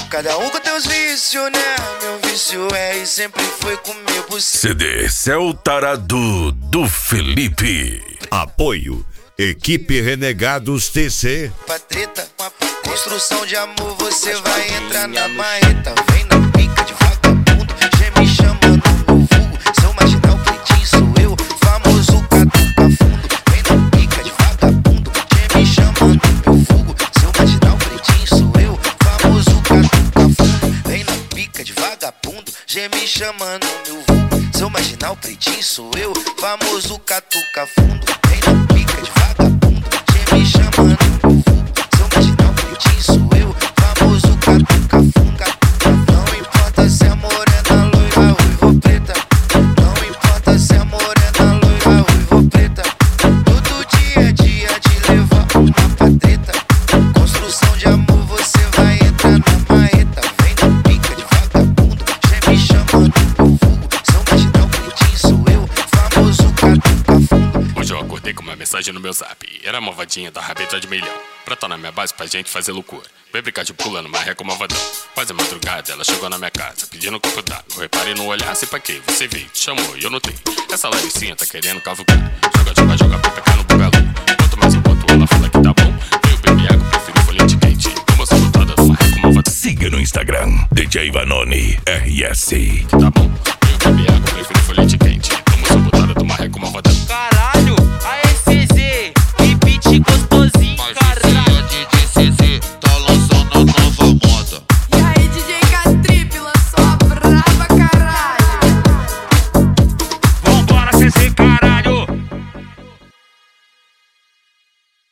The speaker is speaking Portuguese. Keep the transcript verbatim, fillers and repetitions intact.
Cada um com teus vícios, né? Meu vício é e sempre foi comer buceta. C D Céu Tarado do Felipe. Apoio Equipe Renegados T C. Pra treta, uma construção de amor, você vai entrar na marreta. Vem na pica de vagabundo, já me chamando no vulgo. Seu marginal pretinho sou eu, famoso catuca fundo. Vem na pica de vagabundo, já me chamando no vulgo. Seu marginal pretinho sou eu, famoso catuca fundo. Vem na pica de vagabundo, já me chamando no vulgo. Seu marginal pretinho sou eu, famoso catuca fundo. Vem na pica de vagabundo, já me chamando no vulgo. Seu marginal pretinho sou eu, famoso catuca fundo. Não importa se é morena, loira, ruiva ou preta. Não importa se é morena, loira, ruiva ou preta. Todo dia é dia de levar uma pra treta. Construção de amor, você vai entrar na marreta. Vem na pica de vagabundo, já me chamando no vulgo. Seu marginal pretinho sou eu, famoso catuca fundo. Hoje eu acordei com uma mensagem no meu zap. Era a malvadinha da rabeta de milhão. Pra tá na minha base pra gente fazer loucura. Vai brincar de pula no marreco malvadão. Quase madrugada ela chegou na minha casa pedindo copo d'água. Reparei no olhar, sei pra quê? Você veio, te chamou e eu notei. Essa laricinha tá querendo cavucar. Joga, joga, joga, pepeca no bugalão. Quanto mais eu boto, ela fala que tá bom. Veio beber água, prefiro folhete quente. Como eu sou botada no marreco malvadão. Siga no Instagram D J Vanoni R S. Tá bom.